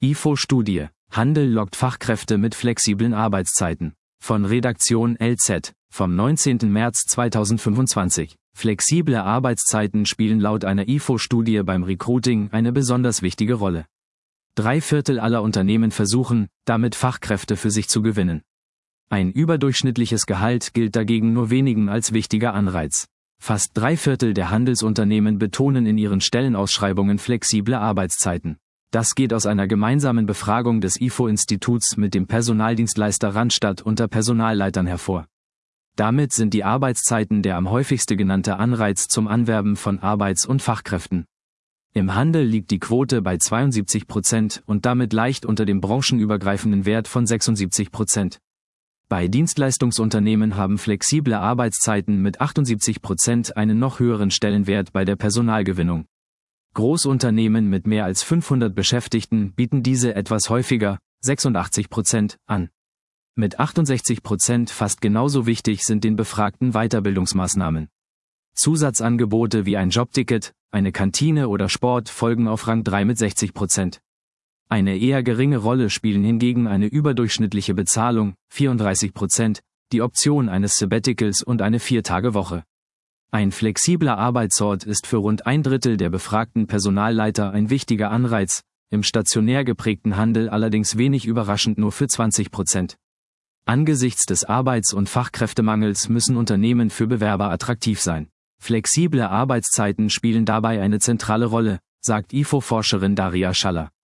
IFO-Studie: Handel lockt Fachkräfte mit flexiblen Arbeitszeiten. Von Redaktion LZ, vom 19. März 2025. Flexible Arbeitszeiten spielen laut einer IFO-Studie beim Recruiting eine besonders wichtige Rolle. 3/4 aller Unternehmen versuchen, damit Fachkräfte für sich zu gewinnen. Ein überdurchschnittliches Gehalt gilt dagegen nur wenigen als wichtiger Anreiz. Fast 3/4 der Handelsunternehmen betonen in ihren Stellenausschreibungen flexible Arbeitszeiten. Das geht aus einer gemeinsamen Befragung des IFO-Instituts mit dem Personaldienstleister Randstad unter Personalleitern hervor. Damit sind die Arbeitszeiten der am häufigsten genannte Anreiz zum Anwerben von Arbeits- und Fachkräften. Im Handel liegt die Quote bei 72% und damit leicht unter dem branchenübergreifenden Wert von 76%. Bei Dienstleistungsunternehmen haben flexible Arbeitszeiten mit 78% einen noch höheren Stellenwert bei der Personalgewinnung. Großunternehmen mit mehr als 500 Beschäftigten bieten diese etwas häufiger, 86%, an. Mit 68% fast genauso wichtig sind den Befragten Weiterbildungsmaßnahmen. Zusatzangebote wie ein Jobticket, eine Kantine oder Sport folgen auf Rang 3 mit 60%. Eine eher geringe Rolle spielen hingegen eine überdurchschnittliche Bezahlung, 34%, die Option eines Sabbaticals und eine 4-Tage-Woche. Ein flexibler Arbeitsort ist für rund 1/3 der befragten Personalleiter ein wichtiger Anreiz, im stationär geprägten Handel allerdings wenig überraschend nur für 20%. Angesichts des Arbeits- und Fachkräftemangels müssen Unternehmen für Bewerber attraktiv sein. Flexible Arbeitszeiten spielen dabei eine zentrale Rolle, sagt IFO-Forscherin Daria Schaller.